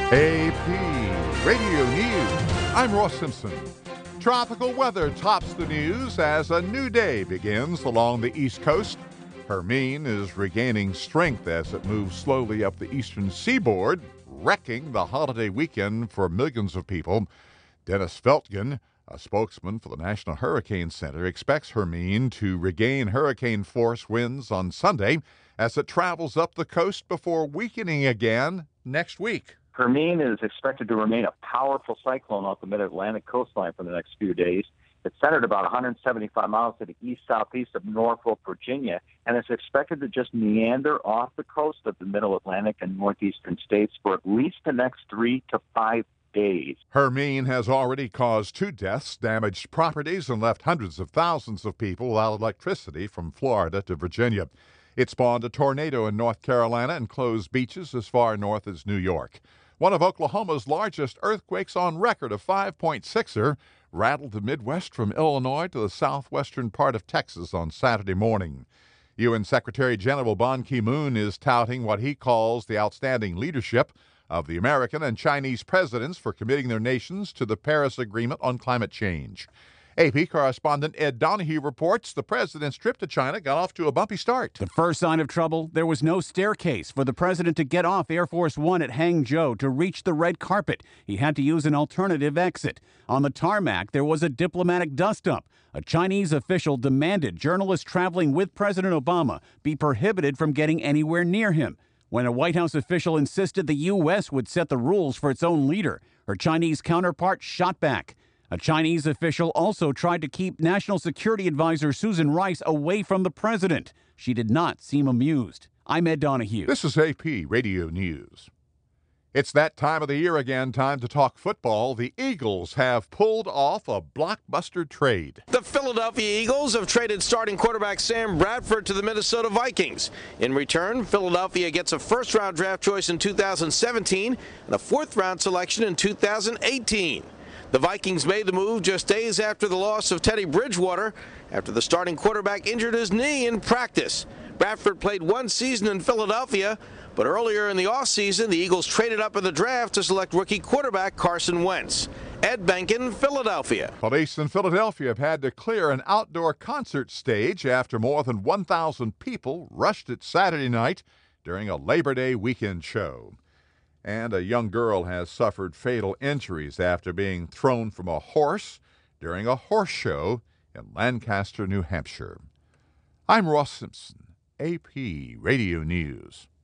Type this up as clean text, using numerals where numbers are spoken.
AP Radio News. I'm Ross Simpson. Tropical weather tops the news as a new day begins along the East Coast. Hermine is regaining strength as it moves slowly up the eastern seaboard, wrecking the holiday weekend for millions of people. Dennis Feltgen, a spokesman for the National Hurricane Center, expects Hermine to regain hurricane force winds on Sunday as it travels up the coast before weakening again next week. Hermine is expected to remain a powerful cyclone off the mid-Atlantic coastline for the next few days. It's centered about 175 miles to the east-southeast of Norfolk, Virginia, and it's expected to just meander off the coast of the middle Atlantic and northeastern states for at least the next 3 to 5 days. Hermine has already caused 2 deaths, damaged properties, and left hundreds of thousands of people without electricity from Florida to Virginia. It spawned a tornado in North Carolina and closed beaches as far north as New York. One of Oklahoma's largest earthquakes on record, a 5.6er, rattled the Midwest from Illinois to the southwestern part of Texas on Saturday morning. UN Secretary General Ban Ki-moon is touting what he calls the outstanding leadership of the American and Chinese presidents for committing their nations to the Paris Agreement on climate change. AP correspondent Ed Donahue reports the president's trip to China got off to a bumpy start. The first sign of trouble, there was no staircase for the president to get off Air Force One at Hangzhou to reach the red carpet. He had to use an alternative exit. On the tarmac, there was a diplomatic dust-up. A Chinese official demanded journalists traveling with President Obama be prohibited from getting anywhere near him. When a White House official insisted the U.S. would set the rules for its own leader, her Chinese counterpart shot back. A Chinese official also tried to keep National Security Advisor Susan Rice away from the president. She did not seem amused. I'm Ed Donahue. This is AP Radio News. It's that time of the year again, time to talk football. The Eagles have pulled off a blockbuster trade. The Philadelphia Eagles have traded starting quarterback Sam Bradford to the Minnesota Vikings. In return, Philadelphia gets a first-round draft choice in 2017 and a fourth-round selection in 2018. The Vikings made the move just days after the loss of Teddy Bridgewater after the starting quarterback injured his knee in practice. Bradford played 1 season in Philadelphia, but earlier in the offseason, the Eagles traded up in the draft to select rookie quarterback Carson Wentz. Ed Benkin, Philadelphia. Police in Philadelphia have had to clear an outdoor concert stage after more than 1,000 people rushed it Saturday night during a Labor Day weekend show. And a young girl has suffered fatal injuries after being thrown from a horse during a horse show in Lancaster, New Hampshire. I'm Ross Simpson, AP Radio News.